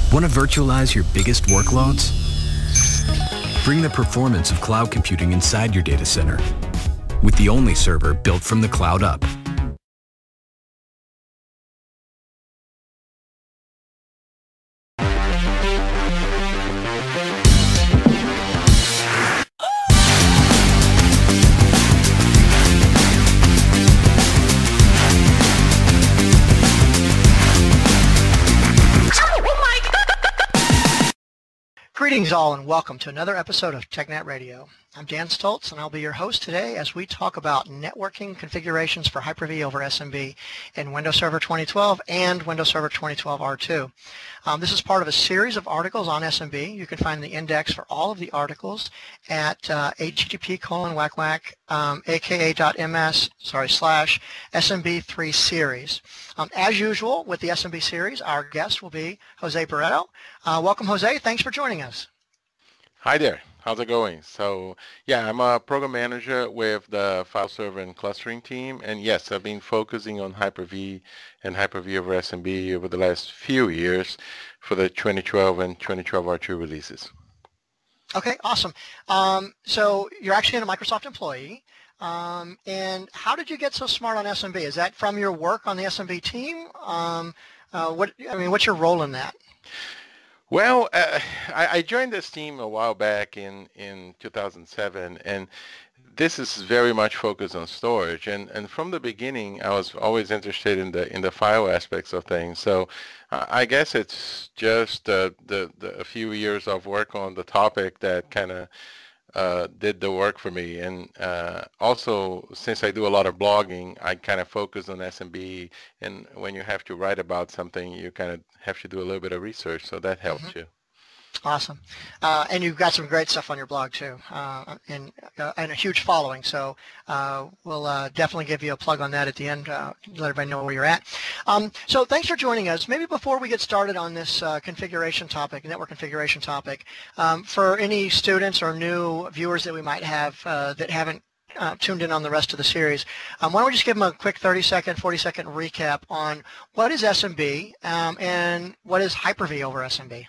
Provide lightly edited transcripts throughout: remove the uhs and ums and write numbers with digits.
Want to virtualize your biggest workloads? Bring the performance of cloud computing inside your data center with the only server built from the cloud up. Greetings all and welcome to another episode of TechNet Radio. I'm Dan Stoltz and I'll be your host today as we talk about networking configurations for Hyper-V over SMB in Windows Server 2012 and Windows Server 2012 R2. This is part of a series of articles on SMB. You can find the index for all of the articles at http://aka.ms/SMB3 series. As usual with the SMB series, our guest will be Jose Barreto. Welcome, Jose. Thanks for joining us. Hi there. How's it going? So, yeah, I'm a program manager with the file server and clustering team. And yes, I've been focusing on Hyper-V and Hyper-V over SMB over the last few years for the 2012 and 2012 R2 releases. Okay, awesome. So you're actually a Microsoft employee. And how did you get so smart on SMB? Is that from your work on the SMB team? What's your role in that? Well, I joined this team a while back in 2007, and this is very much focused on storage. And from the beginning, I was always interested in the file aspects of things. So I guess it's just a few years of work on the topic that kind of did the work for me. And also, since I do a lot of blogging, I kind of focus on SMB. And when you have to write about something, you kind of have to do a little bit of research. So that helps you. Awesome. And you've got some great stuff on your blog too, and a huge following. So we'll definitely give you a plug on that at the end, let everybody know where you're at. So thanks for joining us. Maybe before we get started on this configuration topic, network configuration topic, for any students or new viewers that we might have that haven't tuned in on the rest of the series, why don't we just give them a quick 30-second, 40-second recap on what is SMB and what is Hyper-V over SMB?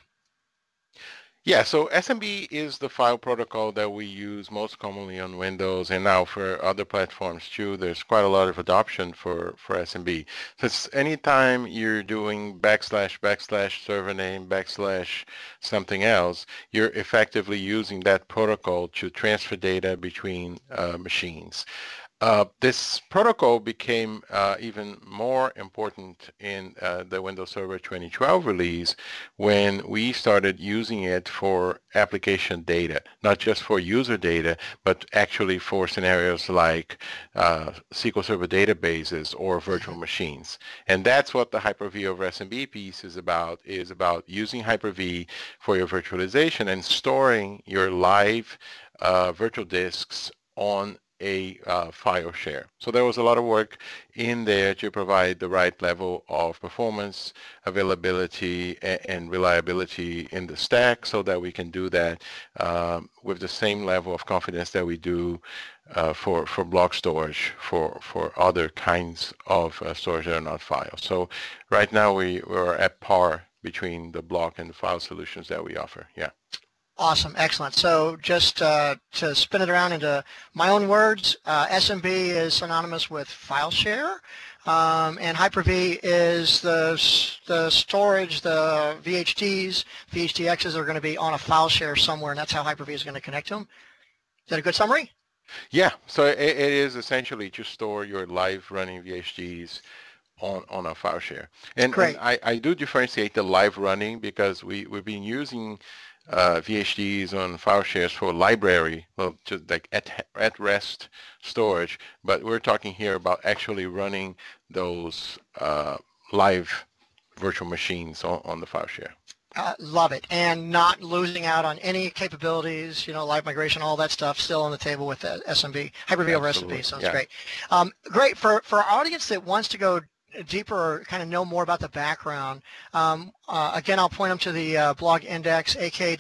Yeah, so SMB is the file protocol that we use most commonly on Windows, and now for other platforms too. There's quite a lot of adoption for SMB. So it's anytime you're doing / server name / something else, you're effectively using that protocol to transfer data between machines. This protocol became even more important in the Windows Server 2012 release when we started using it for application data, not just for user data, but actually for scenarios like SQL Server databases or virtual machines. And that's what the Hyper-V over SMB piece is about using Hyper-V for your virtualization and storing your live virtual disks on a file share. So there was a lot of work in there to provide the right level of performance, availability, and reliability in the stack so that we can do that with the same level of confidence that we do for block storage for other kinds of storage that are not files. So right now we're at par between the block and the file solutions that we offer. Yeah. Awesome, excellent. So just to spin it around into my own words, SMB is synonymous with file share, and Hyper-V is the storage, the VHDs, VHDXs are going to be on a file share somewhere, and that's how Hyper-V is going to connect to them. Is that a good summary? Yeah, so it is essentially to store your live running VHDs on a file share. And I do differentiate the live running because we've been using VHDs on file shares for library, well, just like at rest storage, but we're talking here about actually running those live virtual machines on the file share. Love it, and not losing out on any capabilities, live migration, all that stuff still on the table with SMB, Hyper-V over SMB, so it's great. Great, for our audience that wants to go deeper or kind of know more about the background, again, I'll point them to the blog index,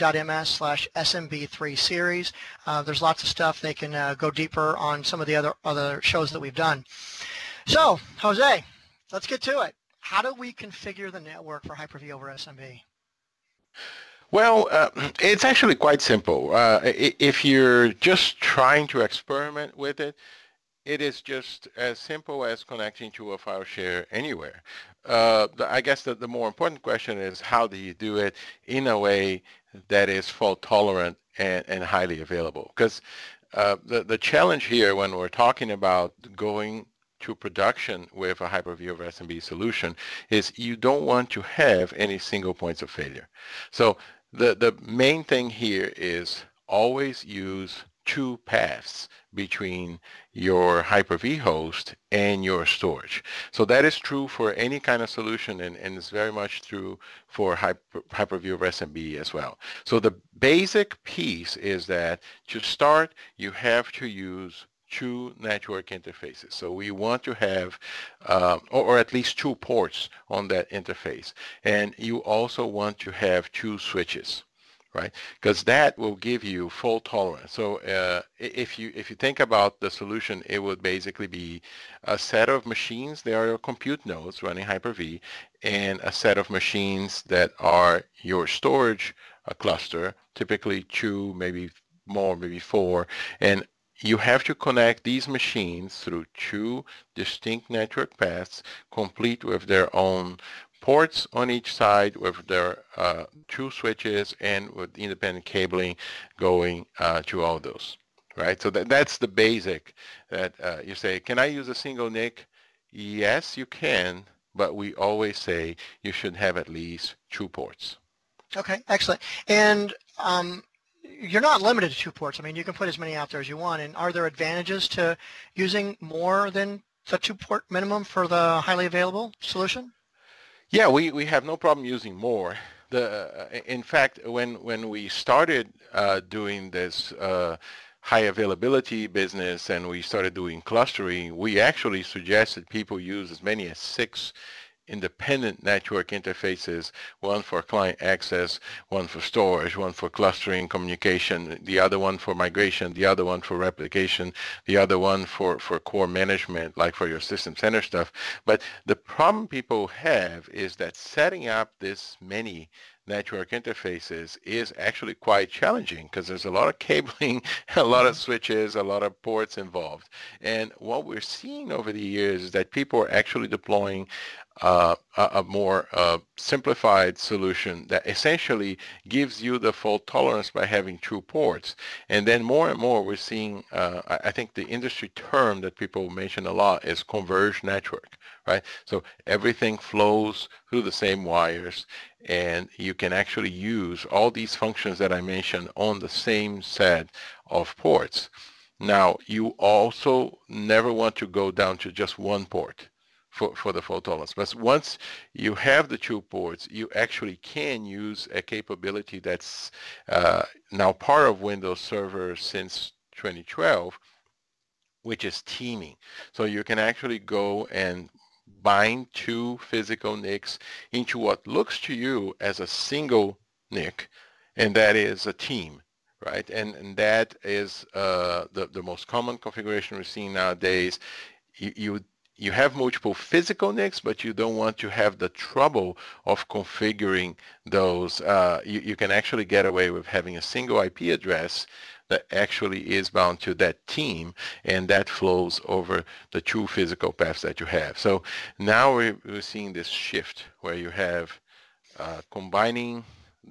aka.ms/SMB3 series. There's lots of stuff. They can go deeper on some of the other shows that we've done. So, Jose, let's get to it. How do we configure the network for Hyper-V over SMB? Well, it's actually quite simple. If you're just trying to experiment with it, it is just as simple as connecting to a file share anywhere. I guess that the more important question is how do you do it in a way that is fault tolerant and highly available? Because the challenge here when we're talking about going to production with a Hyper-V over SMB solution is you don't want to have any single points of failure. So the main thing here is always use two paths between your Hyper-V host and your storage. So that is true for any kind of solution and it's very much true for Hyper-V over SMB as well. So the basic piece is that to start, you have to use two network interfaces. So we want to have, or at least two ports on that interface. And you also want to have two switches, right? Because that will give you fault tolerance. So if you think about the solution, it would basically be a set of machines. They are your compute nodes running Hyper-V, and a set of machines that are your storage cluster, typically two, maybe more, maybe four, and you have to connect these machines through two distinct network paths, complete with their own ports on each side, with their two switches, and with independent cabling going to all those, right? So that's the basic that you say, can I use a single NIC? Yes, you can, but we always say you should have at least two ports. Okay, excellent. And you're not limited to two ports. I mean, you can put as many out there as you want. And are there advantages to using more than the two-port minimum for the highly available solution? Yeah, we have no problem using more. In fact, when we started doing this high availability business and we started doing clustering, we actually suggested people use as many as 6 independent network interfaces, one for client access, one for storage, one for clustering communication, the other one for migration, the other one for replication, the other one for core management, like for your system center stuff. But the problem people have is that setting up this many network interfaces is actually quite challenging because there's a lot of cabling, a lot of switches, a lot of ports involved. And what we're seeing over the years is that people are actually deploying a more simplified solution that essentially gives you the fault tolerance by having two ports. And then more and more we're seeing, I think the industry term that people mention a lot is converged network, right? So everything flows through the same wires and you can actually use all these functions that I mentioned on the same set of ports. Now, you also never want to go down to just one port for the fault tolerance. But once you have the two ports, you actually can use a capability that's now part of Windows Server since 2012, which is teaming. So you can actually go and bind two physical NICs into what looks to you as a single NIC, and that is a team, right? And that is the most common configuration we're seeing nowadays. You have multiple physical NICs, but you don't want to have the trouble of configuring those. You can actually get away with having a single IP address that actually is bound to that team, and that flows over the two physical paths that you have. So now we're seeing this shift where you have combining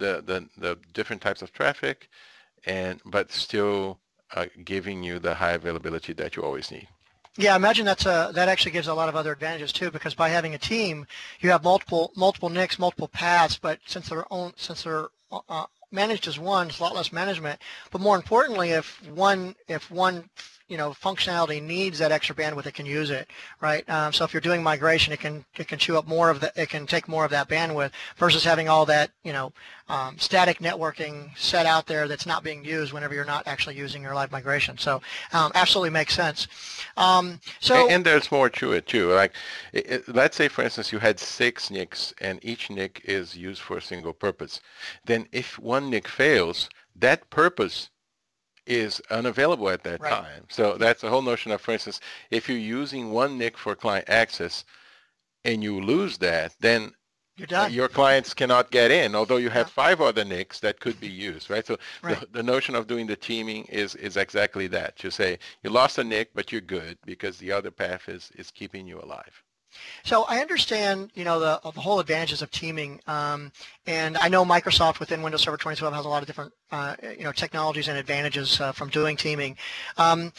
the different types of traffic, but still giving you the high availability that you always need. Yeah, I imagine that actually gives a lot of other advantages too, because by having a team, you have multiple NICs, multiple paths, but since they're managed as one, it's a lot less management. But more importantly, if one functionality needs that extra bandwidth, it can use it, right? So if you're doing migration, it can chew up more of it can take more of that bandwidth versus having all that static networking set out there that's not being used whenever you're not actually using your live migration. So absolutely makes sense. And there's more to it too. Like let's say for instance you had 6 NICs and each NIC is used for a single purpose. Then if one NIC fails, that purpose is unavailable at that time. So that's the whole notion of, for instance, if you're using one NIC for client access and you lose that, then You're done. Your clients cannot get in, although you have 5 other NICs that could be used, right? So Right. the notion of doing the teaming is exactly that. You say you lost a NIC, but you're good because the other path is keeping you alive. So I understand, the whole advantages of teaming, and I know Microsoft within Windows Server 2012 has a lot of different, technologies and advantages from doing teaming. And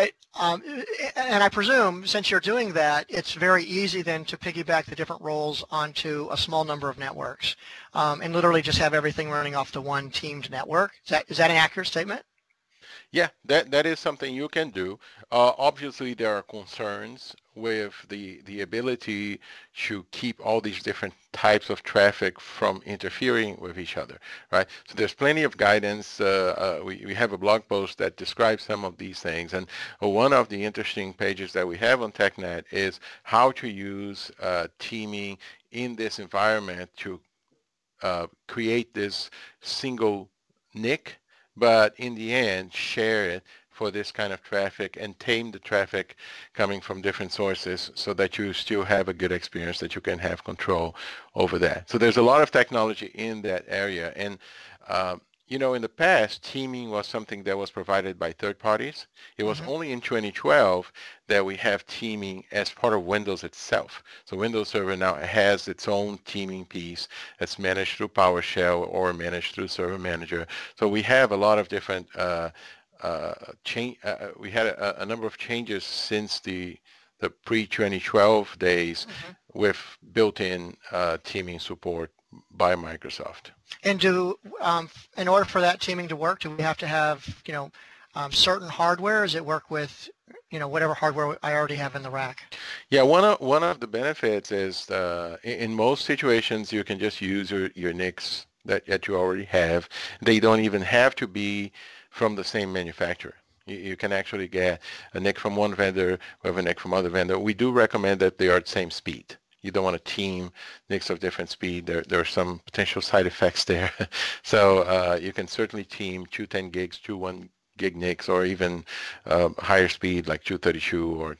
I presume since you're doing that, it's very easy then to piggyback the different roles onto a small number of networks, and literally just have everything running off the one teamed network. Is that an accurate statement? Yeah, that is something you can do. Obviously, there are concerns with the ability to keep all these different types of traffic from interfering with each other, right? So there's plenty of guidance. We have a blog post that describes some of these things. And one of the interesting pages that we have on TechNet is how to use teaming in this environment to create this single NIC, but in the end share it for this kind of traffic and tame the traffic coming from different sources so that you still have a good experience, that you can have control over that. So there's a lot of technology in that area. And in the past, teaming was something that was provided by third parties. It was only in 2012 that we have teaming as part of Windows itself. So Windows Server now has its own teaming piece that's managed through PowerShell or managed through Server Manager. So we have a lot of different we had a number of changes since the pre-2012 days with built-in teaming support by Microsoft. And in order for that teaming to work, do we have to have, certain hardware? Does it work with, whatever hardware I already have in the rack? Yeah, one of the benefits is in most situations you can just use your NICs that you already have. They don't even have to be from the same manufacturer. You can actually get a NIC from one vendor with a NIC from other vendor. We do recommend that they are at the same speed. You don't want to team NICs of different speed. There are some potential side effects there. So you can certainly team 210 gigs, 1 gig NICs, or even higher speed like 232 or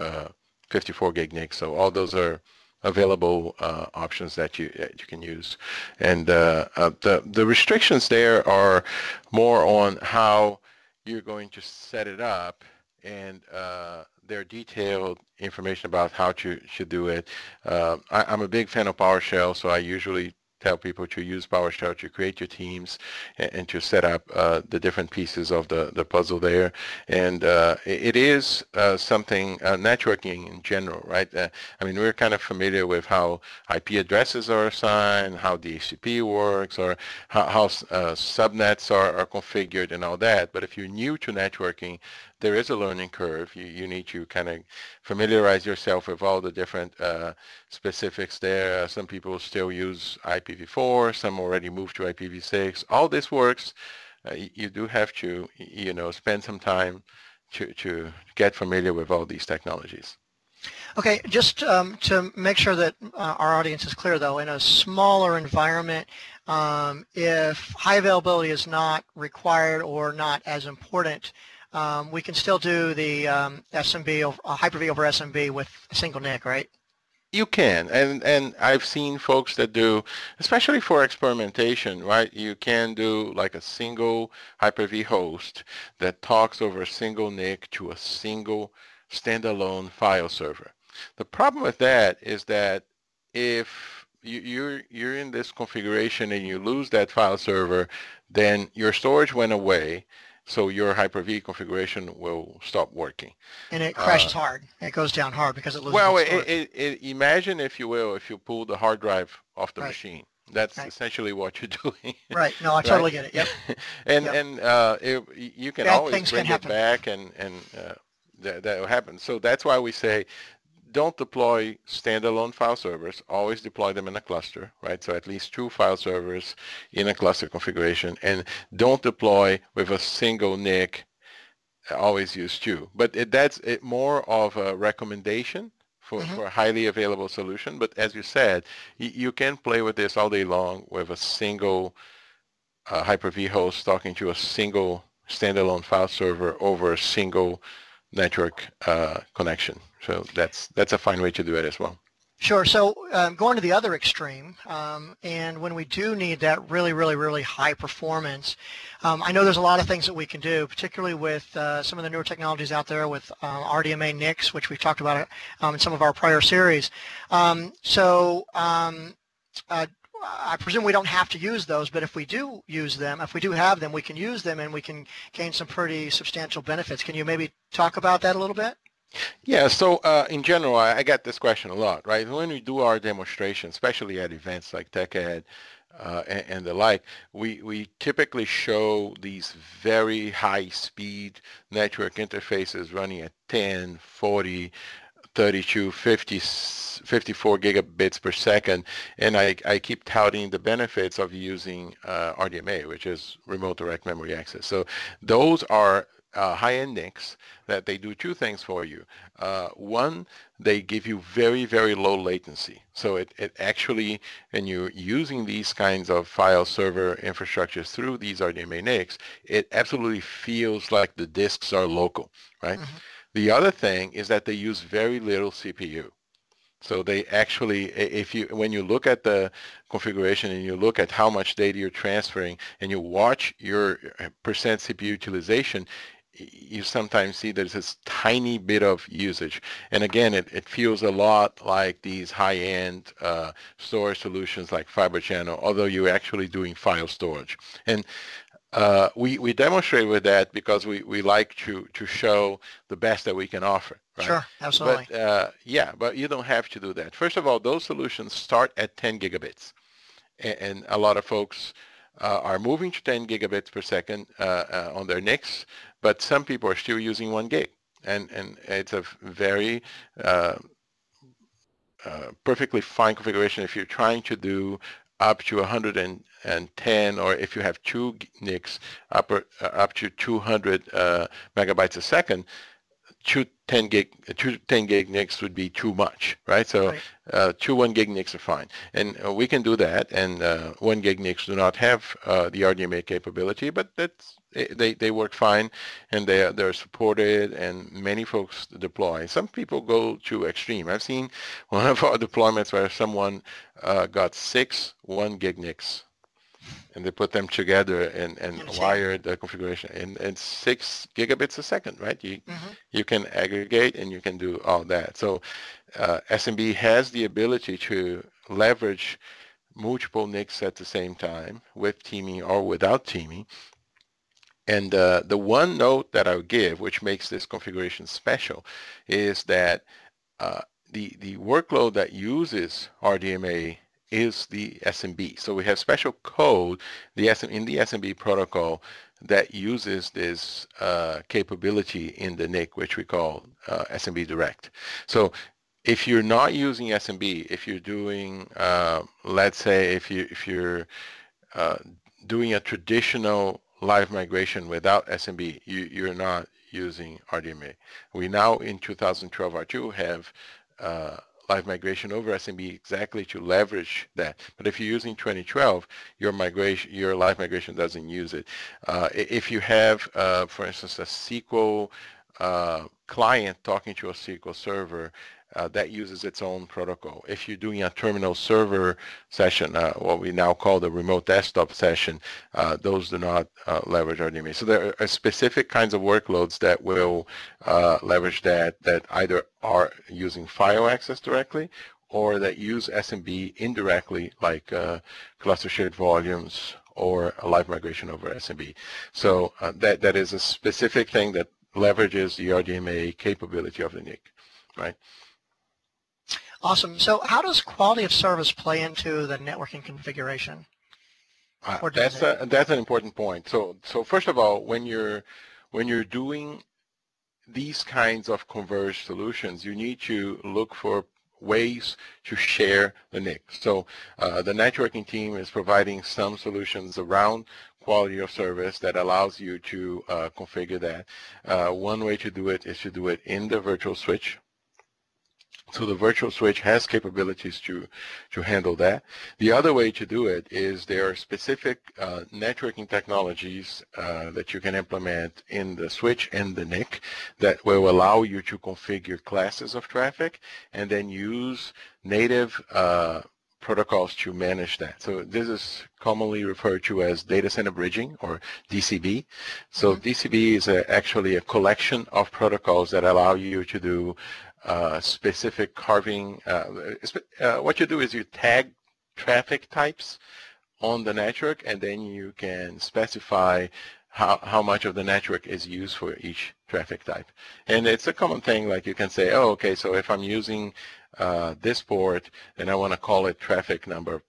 254 gig NICs. So all those are available options that you can use. And the restrictions there are more on how you're going to set it up, and there are detailed information about how you should do it. I'm a big fan of PowerShell, so I usually tell people to use PowerShell to create your teams and to set up the different pieces of the puzzle there. And it is something, networking in general, right? We're kind of familiar with how IP addresses are assigned, how DHCP works, or how subnets are configured and all that. But if you're new to networking, there is a learning curve. You need to kind of familiarize yourself with all the different specifics there. Some people still use IPv4, some already moved to IPv6. All this works. You do have to, spend some time to get familiar with all these technologies. Okay, just to make sure that our audience is clear, though, in a smaller environment, if high availability is not required or not as important, we can still do the SMB, Hyper-V over SMB with a single NIC, right? You can, and I've seen folks that do, especially for experimentation, right? You can do like a single Hyper-V host that talks over a single NIC to a single standalone file server. The problem with that is that if you're in this configuration and you lose that file server, then your storage went away. So your Hyper-V configuration will stop working. And it crashes hard. It goes down hard because it loses storage. Imagine, if you will, if you pull the hard drive off the machine. That's essentially what you're doing. Right. No, I totally get it. Yep. You can Bad always bring it back, and that will happen. So that's why we say, don't deploy standalone file servers. Always deploy them in a cluster, right? So at least 2 file servers in a cluster configuration, and don't deploy with a single NIC. Always use 2. But that's more of a recommendation for a highly available solution. But as you said, you can play with this all day long with a single Hyper-V host talking to a single standalone file server over a single network connection. So that's a fine way to do it as well. Sure. So going to the other extreme, and when we do need that really, really, really high performance, I know there's a lot of things that we can do, particularly with some of the newer technologies out there with RDMA NICs, which we've talked about in some of our prior series. I presume we don't have to use those, but if we do use them, if we do have them, we can use them and we can gain some pretty substantial benefits. Can you maybe talk about that a little bit? Yeah, so in general, I get this question a lot, right? When we do our demonstration, especially at events like TechEd and the like, we typically show these very high-speed network interfaces running at 10, 40, 32, 50, 54 gigabits per second, and I keep touting the benefits of using RDMA, which is Remote Direct Memory Access. So those are high-end NICs that they do two things for you. One, they give you very, very low latency. So it actually, when you're using these kinds of file server infrastructures through these RDMA NICs, it absolutely feels like the disks are local, right? Mm-hmm. The other thing is that they use very little CPU. So they actually, when you look at the configuration and you look at how much data you're transferring and you watch your percent CPU utilization, you sometimes see there's this tiny bit of usage. And again, it feels a lot like these high-end storage solutions like Fibre Channel, although you're actually doing file storage. And we demonstrate with that because we like to show the best that we can offer. Right? Sure, absolutely. But but you don't have to do that. First of all, those solutions start at 10 gigabits. And a lot of folks are moving to 10 gigabits per second on their NICs, but some people are still using 1 gig. And it's a very perfectly fine configuration if you're trying to do up to 110, or if you have two NICs, up to 200 megabytes a second. Two 10 gig NICs would be too much, right? So right. Two 1 gig NICs are fine, and we can do that. And 1 gig NICs do not have the RDMA capability, but they work fine, and they're supported, and many folks deploy. Some people go to extreme. I've seen one of our deployments where someone got 6 1 gig NICs. And they put them together and wired the configuration, and 6 gigabits a second, right? You can aggregate and you can do all that. So SMB has the ability to leverage multiple NICs at the same time with teaming or without teaming. And the one note that I would give, which makes this configuration special, is that the workload that uses RDMA is the SMB. So we have special code in the SMB protocol that uses this capability in the NIC, which we call SMB Direct. So if you're not using SMB, if you're doing, let's say, if you're doing a traditional live migration without SMB, you're not using RDMA. We now in 2012 R2 have live migration over SMB exactly to leverage that. But if you're using 2012, your live migration doesn't use it. If you have, for instance, a SQL client talking to a SQL server, that uses its own protocol. If you're doing a terminal server session, what we now call the remote desktop session, those do not leverage RDMA. So there are specific kinds of workloads that will leverage that either are using file access directly or that use SMB indirectly, like cluster shared volumes or a live migration over SMB. So that is a specific thing that leverages the RDMA capability of the NIC, right? Awesome. So how does quality of service play into the networking configuration? That's an important point. So first of all, when you're doing these kinds of converged solutions, you need to look for ways to share the NIC. So the networking team is providing some solutions around quality of service that allows you to configure that. One way to do it is to do it in the virtual switch. So the virtual switch has capabilities to handle that. The other way to do it is there are specific networking technologies that you can implement in the switch and the NIC that will allow you to configure classes of traffic and then use native protocols to manage that. So this is commonly referred to as data center bridging, or DCB. So DCB is actually a collection of protocols that allow you to do specific carving. What you do is you tag traffic types on the network, and then you can specify how much of the network is used for each traffic type. And it's a common thing, like you can say, oh, okay, so if I'm using this port, and I want to call it traffic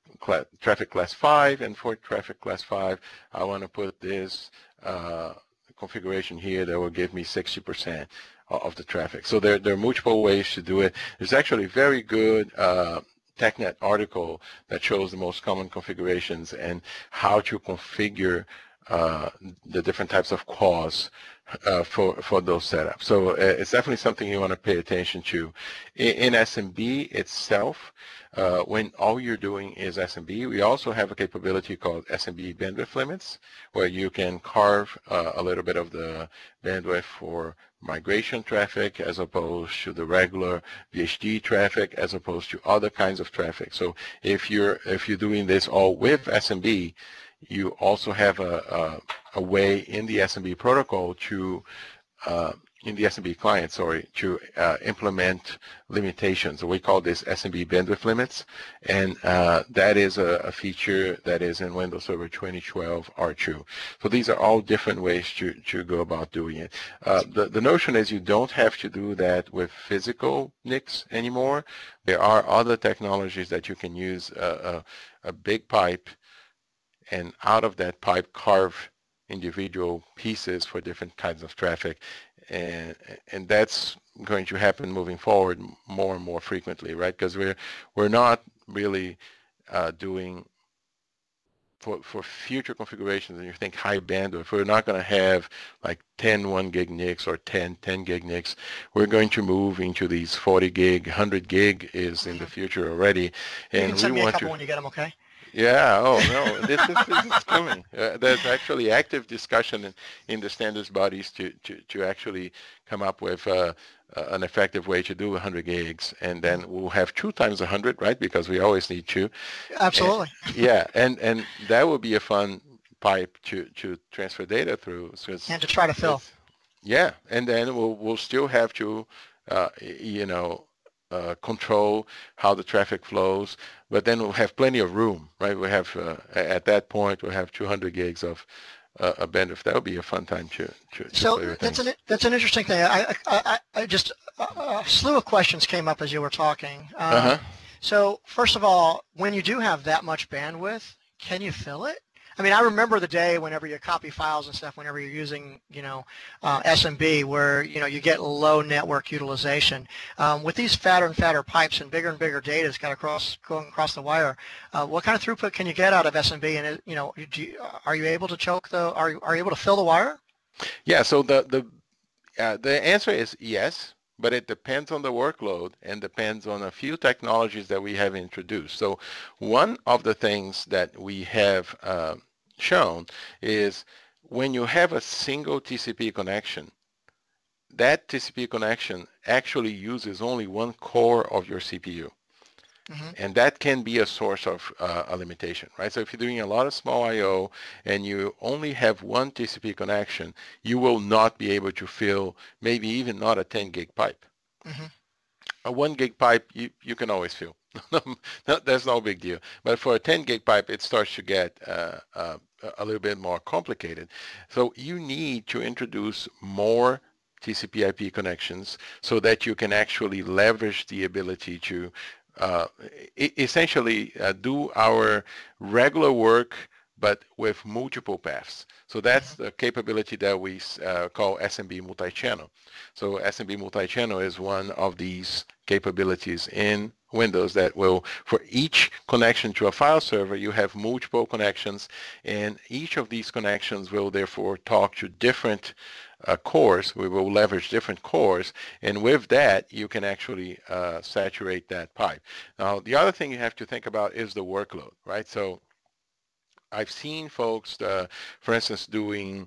class 5, and for traffic class 5, I want to put this configuration here that will give me 60% of the traffic. So there are multiple ways to do it. There's actually a very good TechNet article that shows the most common configurations and how to configure the different types of calls for those setups. So it's definitely something you want to pay attention to. In SMB itself, when all you're doing is SMB, we also have a capability called SMB bandwidth limits, where you can carve a little bit of the bandwidth for migration traffic as opposed to the regular VHD traffic, as opposed to other kinds of traffic. So if you're doing this all with SMB, you also have a way in the SMB protocol to in the SMB client, to implement limitations. So we call this SMB bandwidth limits, and that is a feature that is in Windows Server 2012 R2. So these are all different ways to go about doing it. The notion is you don't have to do that with physical NICs anymore. There are other technologies that you can use a big pipe, and out of that pipe carve individual pieces for different kinds of traffic, and that's going to happen moving forward more and more frequently, right? Because we're not really doing for future configurations, and you think high bandwidth, we're not going to have like 10 1 gig NICs or 10 gig NICs. We're going to move into these 40 gig, 100 gig is in the future already, and you can send we me want a couple to. when you get them, okay? Yeah, oh no, this is coming. There's actually active discussion in the standards bodies to actually come up with an effective way to do 100 gigs, and then we'll have 2 times 100, right? Because we always need 2. Absolutely. And that would be a fun pipe to transfer data through. And to try to fill. Yeah, and then we'll still have to, control how the traffic flows, but then we'll have plenty of room, right? We have at that point we'll have 200 gigs of a bandwidth. That would be a fun time to so play with that's an interesting thing. I just a slew of questions came up as you were talking. So first of all, when you do have that much bandwidth, can you fill it? I mean, I remember the day whenever you copy files and stuff, whenever you're using, SMB, where, you get low network utilization. With these fatter and fatter pipes and bigger data going across the wire, what kind of throughput can you get out of SMB? And, are you able to choke are you able to fill the wire? Yeah, so the answer is yes, but it depends on the workload and depends on a few technologies that we have introduced. So one of the things that we have shown is when you have a single TCP connection, that TCP connection actually uses only one core of your CPU. And that can be a source of a limitation, right? So if you're doing a lot of small I/O and you only have one TCP connection, you will not be able to fill maybe even not a 10 gig pipe. A 1 gig pipe, you can always fill. That's no big deal. But for a 10 gig pipe, it starts to get a little bit more complicated. So you need to introduce more TCP IP connections so that you can actually leverage the ability to essentially do our regular work but with multiple paths. So that's the capability that we call SMB multi-channel. So SMB multi-channel is one of these capabilities in Windows that will, for each connection to a file server, you have multiple connections, and each of these connections will therefore talk to different cores. We will leverage different cores, and with that, you can actually saturate that pipe. Now, the other thing you have to think about is the workload, right? So I've seen folks, for instance, doing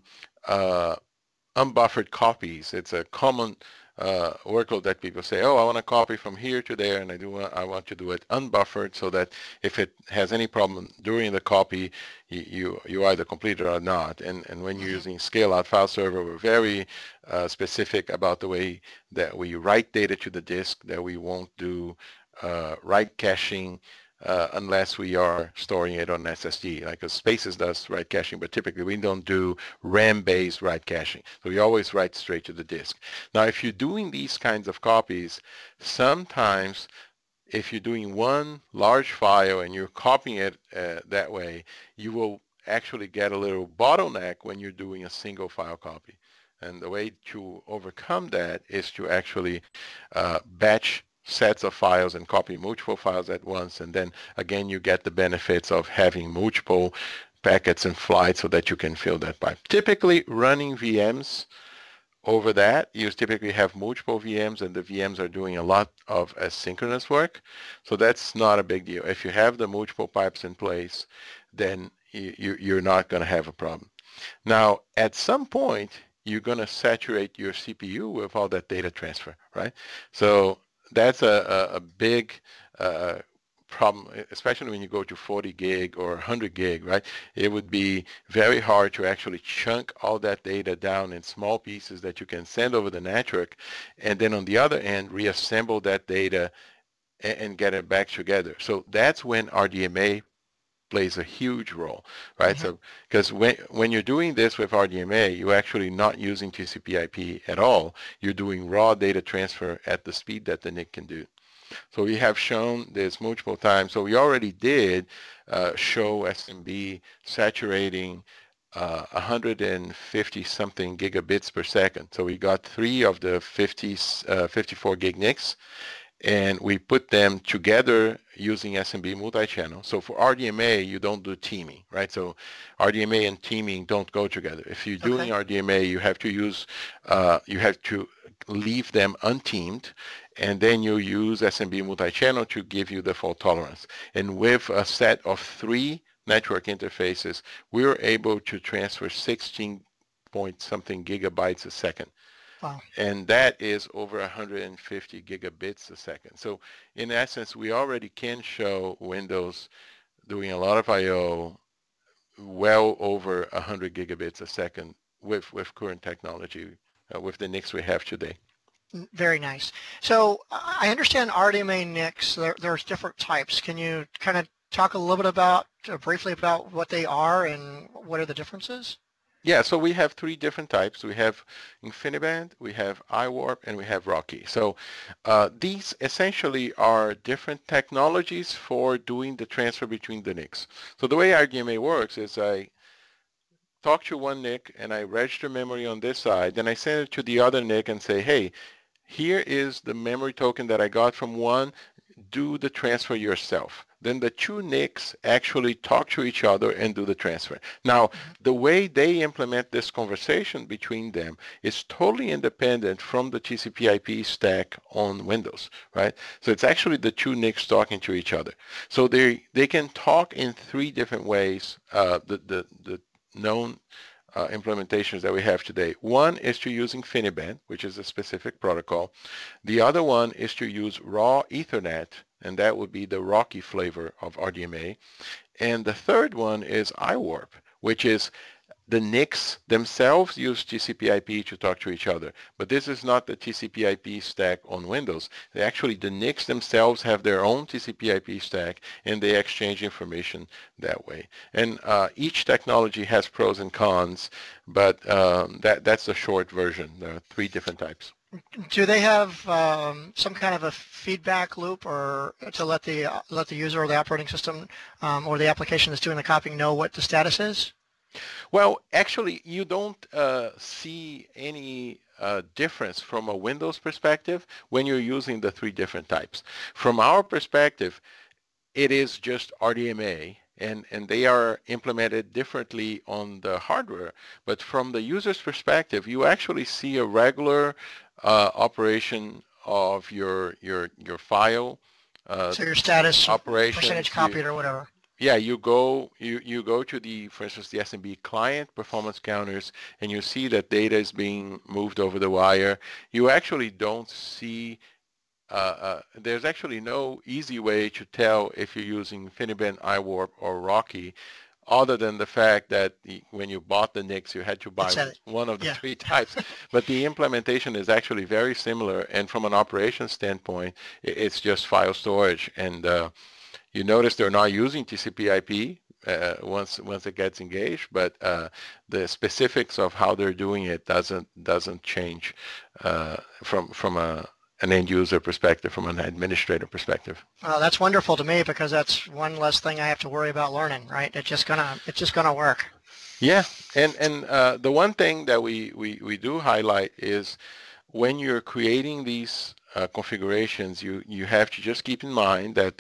unbuffered copies. It's a common workload that people say, oh, I want to copy from here to there, and I want to do it unbuffered so that if it has any problem during the copy, you either complete it or not. And when you're using scale-out file server, we're very specific about the way that we write data to the disk, that we won't do write caching unless we are storing it on SSD. Like Spaces does write caching, but typically we don't do RAM-based write caching. So we always write straight to the disk. Now, if you're doing these kinds of copies, sometimes if you're doing one large file and you're copying it that way, you will actually get a little bottleneck when you're doing a single file copy. And the way to overcome that is to actually batch sets of files and copy multiple files at once, and then again you get the benefits of having multiple packets in flight so that you can fill that pipe. Typically running VMs over that, you typically have multiple VMs, and the VMs are doing a lot of asynchronous work, so that's not a big deal. If you have the multiple pipes in place, then you're not going to have a problem. Now, at some point, you're going to saturate your CPU with all that data transfer, right? So that's a big problem, especially when you go to 40 gig or 100 gig, right? It would be very hard to actually chunk all that data down in small pieces that you can send over the network, and then on the other end, reassemble that data and get it back together. So that's when RDMA plays a huge role, right? So because when you're doing this with RDMA, you're actually not using TCP/IP at all. You're doing raw data transfer at the speed that the NIC can do. So we have shown this multiple times. So we already did show SMB saturating 150 something gigabits per second. So we got 3 of the 54 gig NICs, and we put them together using SMB multi-channel. So for RDMA, you don't do teaming, right? So RDMA and teaming don't go together. If you're doing RDMA, you have to use, you have to leave them unteamed, and then you use SMB multi-channel to give you the fault tolerance. And with a set of 3 network interfaces, we were able to transfer 16 point something gigabytes a second. Wow. And that is over 150 gigabits a second. So in essence, we already can show Windows doing a lot of I/O well over 100 gigabits a second with current technology, with the NICs we have today. Very nice. So I understand RDMA NICs, there's different types. Can you kind of talk a little bit about, briefly about what they are and what are the differences? Yeah, so we have 3 different types. We have InfiniBand, we have iWarp, and we have RoCE. So these essentially are different technologies for doing the transfer between the NICs. So the way RDMA works is I talk to one NIC and I register memory on this side, then I send it to the other NIC and say, hey, here is the memory token that I got from one, do the transfer yourself. Then the 2 NICs actually talk to each other and do the transfer. Now, the way they implement this conversation between them is totally independent from the TCP/IP stack on Windows, right? So it's actually the 2 NICs talking to each other. So they can talk in 3 different ways, the known implementations that we have today. One is to use InfiniBand, which is a specific protocol. The other one is to use raw Ethernet, and that would be the RoCE flavor of RDMA. And the third one is iWarp, which is the NICs themselves use TCP/IP to talk to each other. But this is not the TCP/IP stack on Windows. Actually, the NICs themselves have their own TCP/IP stack, and they exchange information that way. And each technology has pros and cons, but that's the short version. There are 3 different types. Do they have some kind of a feedback loop, or to let the user or the operating system or the application that's doing the copying know what the status is? Well, actually, you don't see any difference from a Windows perspective when you're using the three different types. From our perspective, it is just RDMA, and they are implemented differently on the hardware. But from the user's perspective, you actually see a regular operation of your file So your status, operations. percentage copied, or whatever. Yeah, you go to the, for instance, the SMB client performance counters, and you see that data is being moved over the wire. You actually don't see. There's actually no easy way to tell if you're using InfiniBand, iWarp, or Rocky, other than the fact that when you bought the NICs, you had to buy one of the three types. But the implementation is actually very similar, and from an operations standpoint, it's just file storage. And you notice they're not using TCP/IP once it gets engaged, but the specifics of how they're doing it doesn't change from an end user perspective, from an administrator perspective. Well, that's wonderful to me, because that's one less thing I have to worry about learning, right? It's just gonna work. Yeah, and the one thing that we do highlight is when you're creating these configurations, you have to just keep in mind that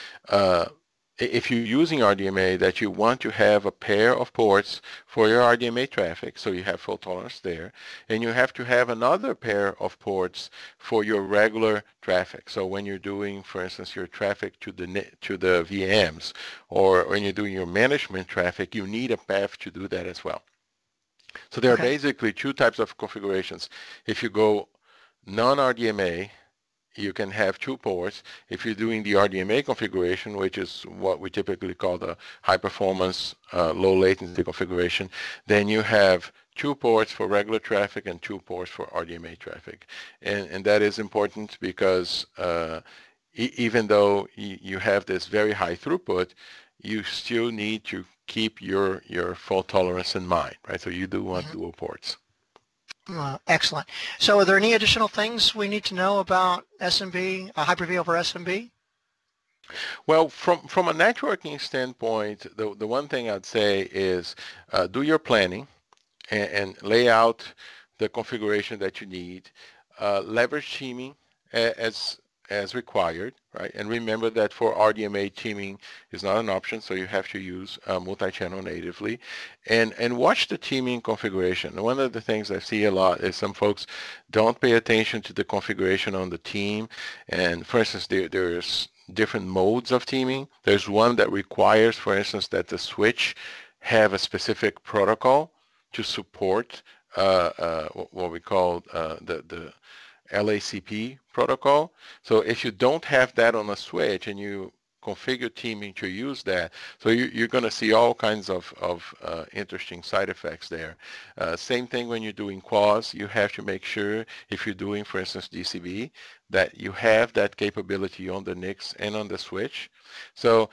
if you're using RDMA, that you want to have a pair of ports for your RDMA traffic, so you have fault tolerance there, and you have to have another pair of ports for your regular traffic. So when you're doing, for instance, your traffic to the VMs, or when you're doing your management traffic, you need a path to do that as well. So there are basically two types of configurations. If you go non-RDMA, you can have two ports. If you're doing the RDMA configuration, which is what we typically call the high performance, low latency configuration, then you have two ports for regular traffic and two ports for RDMA traffic. And that is important because even though you have this very high throughput, you still need to keep your fault tolerance in mind, right? So you do want dual ports. Excellent. So are there any additional things we need to know about SMB, Hyper-V over SMB? Well, from a networking standpoint, the one thing I'd say is do your planning and lay out the configuration that you need. Leverage teaming as required, right? And remember that for RDMA, teaming is not an option, so you have to use multi-channel natively. And watch the teaming configuration. One of the things I see a lot is some folks don't pay attention to the configuration on the team. And for instance, there's different modes of teaming. There's one that requires, for instance, that the switch have a specific protocol to support what we call the LACP protocol. So if you don't have that on a switch and you configure teaming to use that, so you're going to see all kinds of interesting side effects there. Same thing when you're doing QoS, you have to make sure if you're doing, for instance, DCB, that you have that capability on the NICs and on the switch. So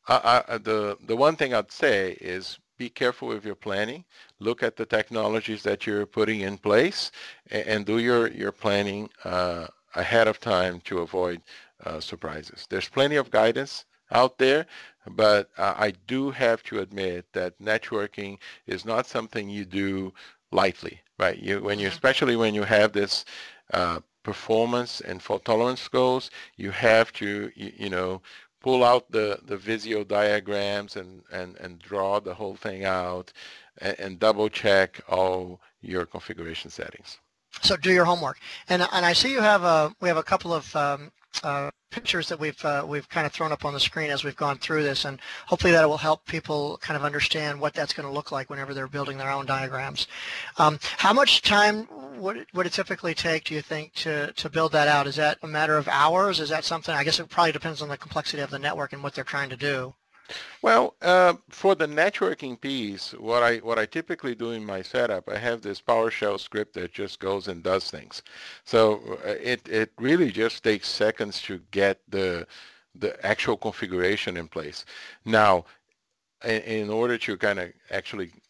the one thing I'd say is be careful with your planning. Look at the technologies that you're putting in place and do your planning ahead of time to avoid surprises. There's plenty of guidance out there, but I do have to admit that networking is not something you do lightly, right? Especially when you have this performance and fault tolerance goals, you have to, pull out the Visio diagrams and draw the whole thing out and double check all your configuration settings. So do your homework. And I see we have a couple of pictures that we've kind of thrown up on the screen as we've gone through this, and hopefully that will help people kind of understand what that's going to look like whenever they're building their own diagrams. How much time would it typically take, do you think, to build that out? Is that a matter of hours? Is that something, I guess it probably depends on the complexity of the network and what they're trying to do. Well, for the networking piece, what I typically do in my setup, I have this PowerShell script that just goes and does things. So it really just takes seconds to get the actual configuration in place. Now, in order to kind of actually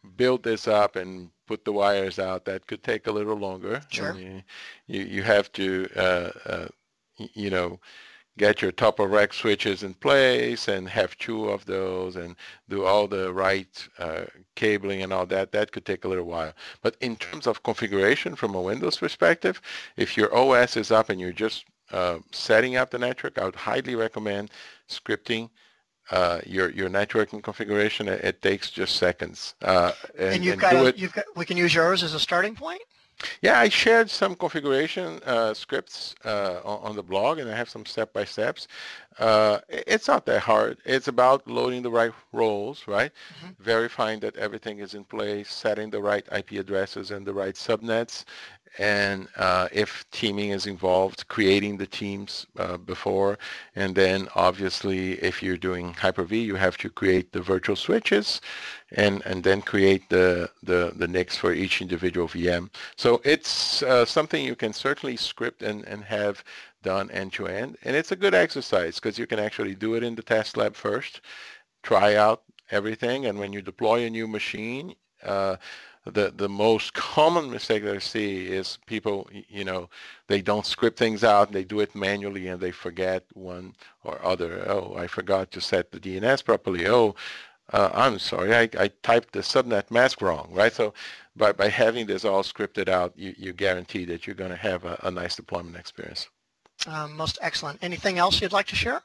build this up and put the wires out, that could take a little longer. Sure. And you have to, you know, get your top of rack switches in place and have two of those and do all the right cabling and all that. That could take a little while. But in terms of configuration from a Windows perspective, if your OS is up and you're just setting up the network, I would highly recommend scripting your networking configuration. It takes just seconds. And we can use yours as a starting point? Yeah, I shared some configuration scripts on the blog, and I have some step-by-steps. It's not that hard. It's about loading the right roles, right? Mm-hmm. Verifying that everything is in place, setting the right IP addresses and the right subnets, and if teaming is involved, creating the teams before, and then obviously if you're doing Hyper-V, you have to create the virtual switches and then create the NICs for each individual VM. So it's something you can certainly script and have done end-to-end, and it's a good exercise because you can actually do it in the test lab first, try out everything, and when you deploy a new machine, the most common mistake that I see is people, you know, they don't script things out, they do it manually, and they forget one or other. Oh, I forgot to set the DNS properly. Oh, I'm sorry, I typed the subnet mask wrong, right? So by having this all scripted out, you guarantee that you're going to have a nice deployment experience. Most excellent. Anything else you'd like to share?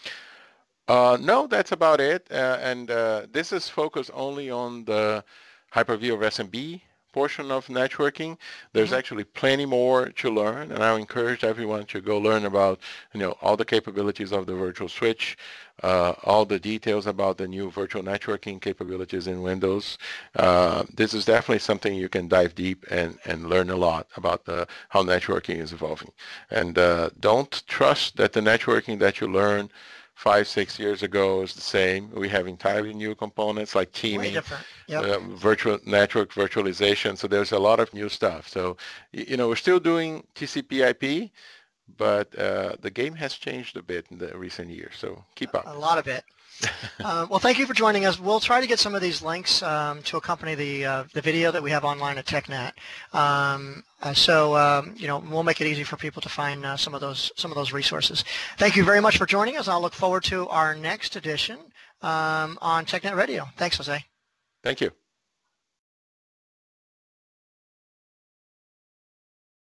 No, that's about it. This is focused only on the Hyper-V over SMB portion of networking. There's actually plenty more to learn, and I encourage everyone to go learn about, you know, all the capabilities of the virtual switch, all the details about the new virtual networking capabilities in Windows. This is definitely something you can dive deep and learn a lot about how networking is evolving. And don't trust that the networking that you learn 5-6 years ago is the same. We have entirely new components like teaming, virtual network virtualization. So there's a lot of new stuff. So, you know, we're still doing TCP/IP, but the game has changed a bit in the recent years. So keep up. A lot of it. Well, thank you for joining us. We'll try to get some of these links to accompany the video that we have online at TechNet. You know, we'll make it easy for people to find some of those resources. Thank you very much for joining us. I'll look forward to our next edition on TechNet Radio. Thanks, Jose. Thank you.